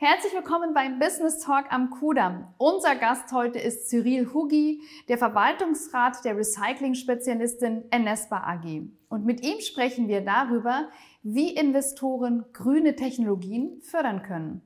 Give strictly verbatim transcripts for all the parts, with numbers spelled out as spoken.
Herzlich willkommen beim Business Talk am Kudamm. Unser Gast heute ist Cyril Huggi, der Verwaltungsrat der Recycling-Spezialistin Enespa A G. Und mit ihm sprechen wir darüber, wie Investoren grüne Technologien fördern können.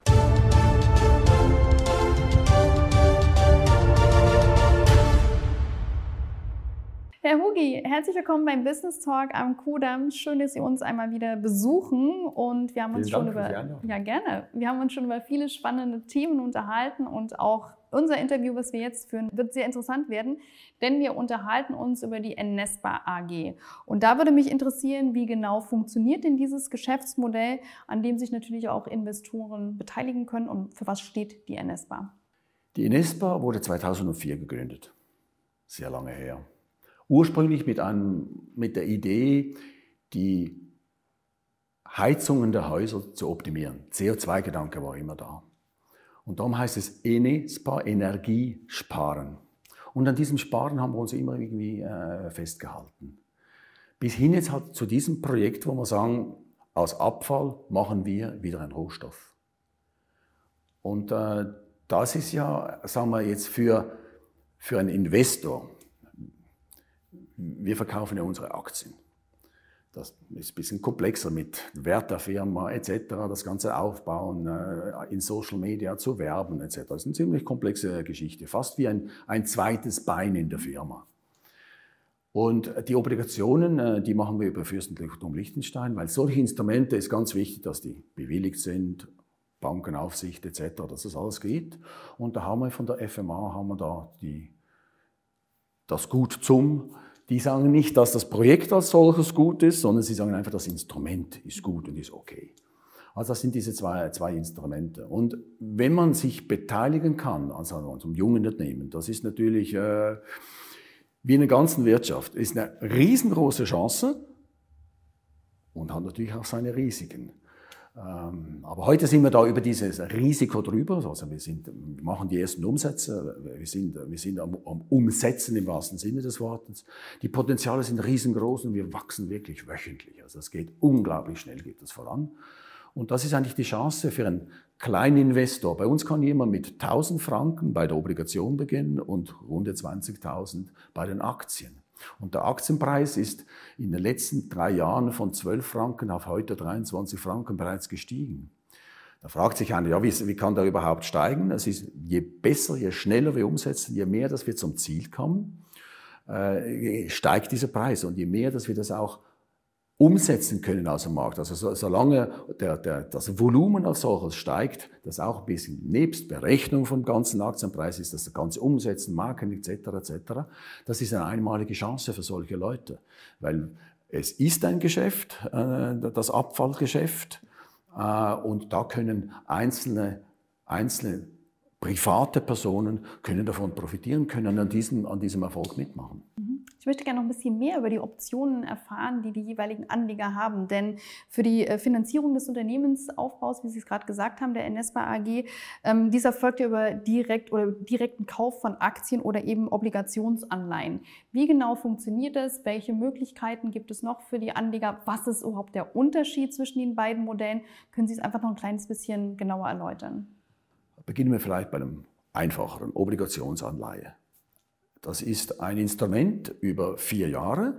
Herr Huggi, herzlich willkommen beim Business Talk am Kudamm. Schön, dass Sie uns einmal wieder besuchen. Und wir haben uns schon über, ja gerne, wir haben uns schon über viele spannende Themen unterhalten und auch unser Interview, was wir jetzt führen, wird sehr interessant werden, denn wir unterhalten uns über die Enespa A G. Und da würde mich interessieren, wie genau funktioniert denn dieses Geschäftsmodell, an dem sich natürlich auch Investoren beteiligen können, und für was steht die Enespa? Die Enespa wurde zweitausendvier gegründet, sehr lange her. Ursprünglich mit, einem, mit der Idee, die Heizungen der Häuser zu optimieren. C O zwei Gedanke war immer da. Und darum heißt es Enespa, Energie sparen. Und an diesem Sparen haben wir uns immer irgendwie äh, festgehalten. Bis hin jetzt halt zu diesem Projekt, wo wir sagen, aus Abfall machen wir wieder einen Rohstoff. Und äh, das ist ja, sagen wir jetzt, für, für einen Investor. Wir verkaufen ja unsere Aktien. Das ist ein bisschen komplexer mit Wert der Firma et cetera, das Ganze aufbauen, in Social Media zu werben et cetera. Das ist eine ziemlich komplexe Geschichte, fast wie ein, ein zweites Bein in der Firma. Und die Obligationen, die machen wir über Fürstentum Liechtenstein, weil solche Instrumente ist ganz wichtig, dass die bewilligt sind, Bankenaufsicht et cetera, dass das alles geht. Und da haben wir von der F M A haben wir da die, das Gut zum. Die sagen nicht, dass das Projekt als solches gut ist, sondern sie sagen einfach, das Instrument ist gut und ist okay. Also das sind diese zwei, zwei Instrumente. Und wenn man sich beteiligen kann, also an einem jungen Unternehmen, das ist natürlich äh, wie in der ganzen Wirtschaft, ist eine riesengroße Chance und hat natürlich auch seine Risiken. Ähm, aber heute sind wir da über dieses Risiko drüber. Also wir, sind, wir machen die ersten Umsätze, wir sind, wir sind am, am Umsetzen im wahrsten Sinne des Wortes. Die Potenziale sind riesengroß und wir wachsen wirklich wöchentlich. Also es geht unglaublich schnell, geht das voran. Und das ist eigentlich die Chance für einen kleinen Investor. Bei uns kann jemand mit tausend Franken bei der Obligation beginnen und rund zwanzigtausend bei den Aktien. Und der Aktienpreis ist in den letzten drei Jahren von zwölf Franken auf heute dreiundzwanzig Franken bereits gestiegen. Da fragt sich einer, ja, wie, wie kann der überhaupt steigen? Es ist, je besser, je schneller wir umsetzen, je mehr, dass wir zum Ziel kommen, äh, steigt dieser Preis. Und je mehr, dass wir das auch umsetzen können aus dem Markt. Also so, solange der, der, das Volumen als solches steigt, das auch ein bisschen nebst Berechnung vom ganzen Aktienpreis ist, das ganze Umsetzen, Marketing et cetera et cetera. Das ist eine einmalige Chance für solche Leute, weil es ist ein Geschäft, äh, das Abfallgeschäft, äh, und da können einzelne, einzelne private Personen können davon profitieren, können an diesem, an diesem Erfolg mitmachen. Ich möchte gerne noch ein bisschen mehr über die Optionen erfahren, die die jeweiligen Anleger haben. Denn für die Finanzierung des Unternehmensaufbaus, wie Sie es gerade gesagt haben, der Enespa A G, ähm, dies erfolgt ja über direkt oder direkten Kauf von Aktien oder eben Obligationsanleihen. Wie genau funktioniert das? Welche Möglichkeiten gibt es noch für die Anleger? Was ist überhaupt der Unterschied zwischen den beiden Modellen? Können Sie es einfach noch ein kleines bisschen genauer erläutern? Beginnen wir vielleicht bei einem einfacheren, Obligationsanleihe. Das ist ein Instrument über vier Jahre.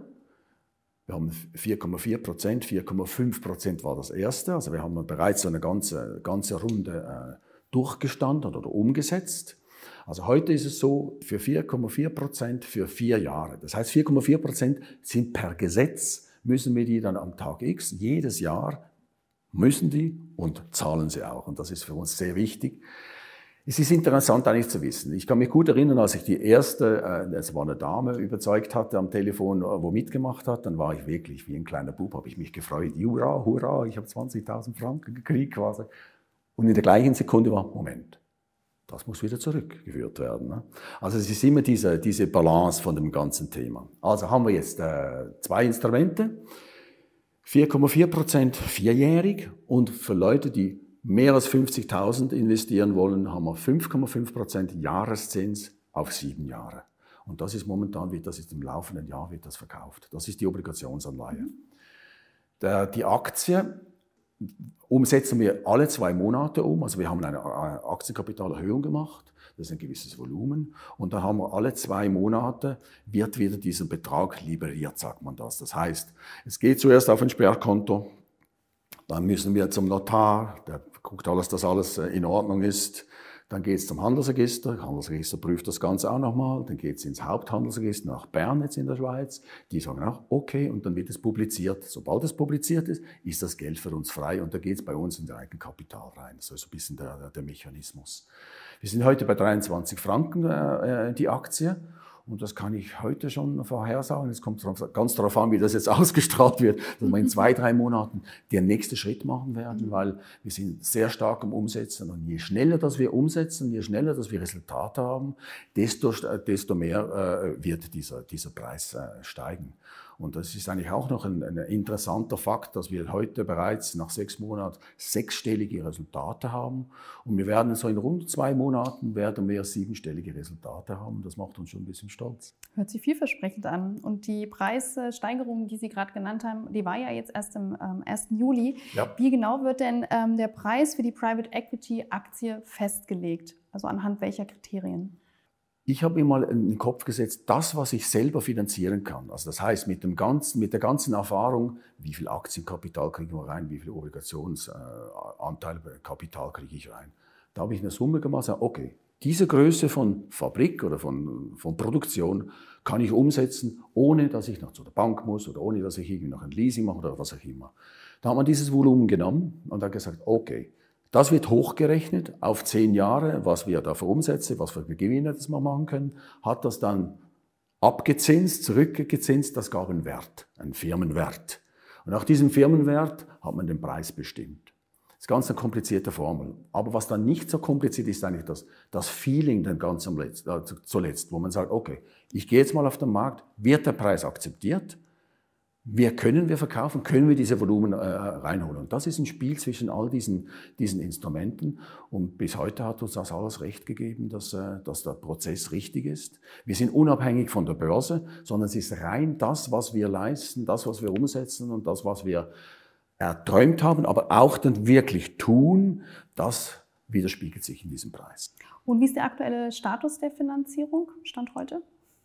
Wir haben vier Komma vier Prozent, vier Komma fünf Prozent war das erste. Also wir haben bereits so eine ganze, ganze Runde äh, durchgestanden oder umgesetzt. Also heute ist es so, für vier Komma vier Prozent für vier Jahre. Das heißt, vier Komma vier Prozent sind per Gesetz, müssen wir die dann am Tag X, jedes Jahr müssen die und zahlen sie auch. Und das ist für uns sehr wichtig. Es ist interessant eigentlich zu wissen. Ich kann mich gut erinnern, als ich die erste, es war eine Dame, überzeugt hatte am Telefon, wo mitgemacht hat, dann war ich wirklich wie ein kleiner Bub, habe ich mich gefreut. Hurra, hurra, ich habe zwanzigtausend Franken gekriegt quasi. Und in der gleichen Sekunde war, Moment, das muss wieder zurückgeführt werden. Also es ist immer diese, diese Balance von dem ganzen Thema. Also haben wir jetzt äh, zwei Instrumente, vier Komma vier Prozent vierjährig und für Leute, die mehr als fünfzigtausend investieren wollen, haben wir fünf Komma fünf Prozent Jahreszins auf sieben Jahre. Und das ist momentan, wird das ist im laufenden Jahr wird das verkauft. Das ist die Obligationsanleihe. Der, die Aktie umsetzen wir alle zwei Monate um. Also wir haben eine Aktienkapitalerhöhung gemacht. Das ist ein gewisses Volumen. Und dann haben wir alle zwei Monate, wird wieder dieser Betrag liberiert, sagt man das. Das heißt, es geht zuerst auf ein Sperrkonto, dann müssen wir zum Notar, der guckt alles, dass alles in Ordnung ist. Dann geht es zum Handelsregister, das Handelsregister prüft das Ganze auch nochmal, dann geht es ins Haupthandelsregister nach Bern jetzt in der Schweiz, die sagen auch okay und dann wird es publiziert. Sobald es publiziert ist, ist das Geld für uns frei und da geht es bei uns in das Eigenkapital rein. Das ist so ein bisschen der, der, der Mechanismus. Wir sind heute bei dreiundzwanzig Franken äh, die Aktie. Und das kann ich heute schon vorhersagen. Es kommt ganz darauf an, wie das jetzt ausgestrahlt wird, dass wir in zwei, drei Monaten den nächsten Schritt machen werden, weil wir sind sehr stark am Umsetzen. Und je schneller das wir umsetzen, je schneller das wir Resultate haben, desto, desto mehr äh, wird dieser, dieser Preis äh, steigen. Und das ist eigentlich auch noch ein, ein interessanter Fakt, dass wir heute bereits nach sechs Monaten sechsstellige Resultate haben. Und wir werden so in rund zwei Monaten werden wir siebenstellige Resultate haben. Das macht uns schon ein bisschen stolz. Hört sich vielversprechend an. Und die Preissteigerung, die Sie gerade genannt haben, die war ja jetzt erst im ähm, ersten Juli. Ja. Wie genau wird denn ähm, der Preis für die Private Equity Aktie festgelegt? Also anhand welcher Kriterien? Ich habe mir mal in den Kopf gesetzt, das, was ich selber finanzieren kann. Also das heißt, mit, dem ganzen, mit der ganzen Erfahrung, wie viel Aktienkapital kriege ich rein, wie viel Obligationsanteil, äh, Kapital kriege ich rein. Da habe ich eine Summe gemacht und gesagt, okay, diese Größe von Fabrik oder von, von Produktion kann ich umsetzen, ohne dass ich noch zu der Bank muss oder ohne dass ich irgendwie noch ein Leasing mache oder was auch immer. Da hat man dieses Volumen genommen und hat gesagt, okay, das wird hochgerechnet auf zehn Jahre, was wir da für Umsätze, was für Gewinne das wir machen können, hat das dann abgezinst, zurückgezinst, das gab einen Wert, einen Firmenwert. Und nach diesem Firmenwert hat man den Preis bestimmt. Das ist ganz eine komplizierte Formel. Aber was dann nicht so kompliziert ist, ist eigentlich das, das Feeling dann ganz am Letzt, äh, zuletzt, wo man sagt, okay, ich gehe jetzt mal auf den Markt, wird der Preis akzeptiert? Wir können wir verkaufen, können wir diese Volumen äh, reinholen. Und das ist ein Spiel zwischen all diesen, diesen Instrumenten. Und bis heute hat uns das alles recht gegeben, dass, äh, dass der Prozess richtig ist. Wir sind unabhängig von der Börse, sondern es ist rein das, was wir leisten, das, was wir umsetzen und das, was wir erträumt haben, aber auch dann wirklich tun, das widerspiegelt sich in diesem Preis. Und wie ist der aktuelle Status der Finanzierung, Stand heute?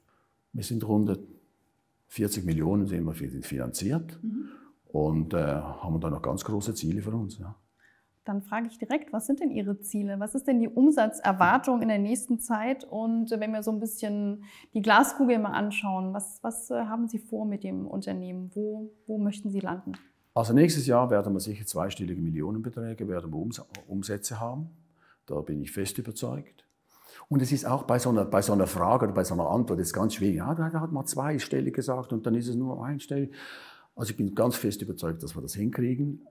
Wir sind rund vierzig Millionen sind wir finanziert mhm. und äh, haben da noch ganz große Ziele für uns. Ja. Dann frage ich direkt, was sind denn Ihre Ziele? Was ist denn die Umsatzerwartung in der nächsten Zeit? Und wenn wir so ein bisschen die Glaskugel mal anschauen, was, was haben Sie vor mit dem Unternehmen? Wo, wo möchten Sie landen? Also nächstes Jahr werden wir sicher zweistellige Millionenbeträge, werden wir Ums- Umsätze haben. Da bin ich fest überzeugt. Und es ist auch bei so einer, bei so einer Frage oder bei so einer Antwort jetzt ganz schwierig. Ja, da hat man zweistellig gesagt und dann ist es nur einstellig. Also ich bin ganz fest überzeugt, dass wir das hinkriegen.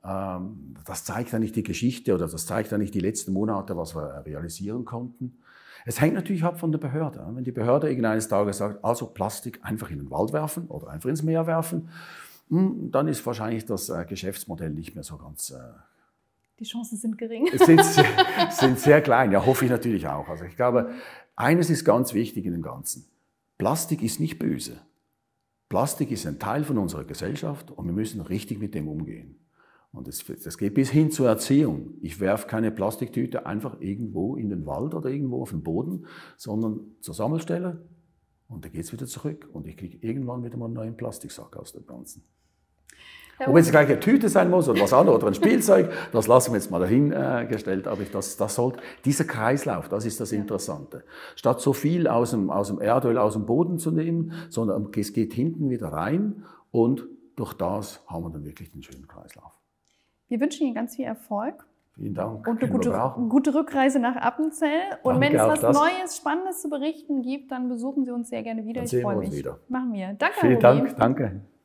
Das zeigt eigentlich die Geschichte oder das zeigt eigentlich die letzten Monate, was wir realisieren konnten. Es hängt natürlich ab von der Behörde. Wenn die Behörde irgendeines Tages sagt, also Plastik einfach in den Wald werfen oder einfach ins Meer werfen, dann ist wahrscheinlich das Geschäftsmodell nicht mehr so ganz... Die Chancen sind gering. sind, sind sehr klein, ja, hoffe ich natürlich auch. Also ich glaube, eines ist ganz wichtig in dem Ganzen. Plastik ist nicht böse. Plastik ist ein Teil von unserer Gesellschaft und wir müssen richtig mit dem umgehen. Und das, das geht bis hin zur Erziehung. Ich werfe keine Plastiktüte einfach irgendwo in den Wald oder irgendwo auf den Boden, sondern zur Sammelstelle und dann geht es wieder zurück. Und ich kriege irgendwann wieder mal einen neuen Plastiksack aus dem Ganzen. Ob es gleich eine Tüte sein muss oder was anderes oder ein Spielzeug, das lassen wir jetzt mal dahingestellt. Aber ich, das, das sollte, dieser Kreislauf, das ist das Interessante. Statt so viel aus dem, aus dem Erdöl, aus dem Boden zu nehmen, sondern es geht hinten wieder rein und durch das haben wir dann wirklich den schönen Kreislauf. Wir wünschen Ihnen ganz viel Erfolg. Vielen Dank. Und eine gute, gute Rückreise nach Appenzell. Und Danke, wenn es was das. Neues, Spannendes zu berichten gibt, dann besuchen Sie uns sehr gerne wieder. Dann ich sehen freue wir uns mich. Wieder. Machen wir. Danke, Vielen Dank. Danke.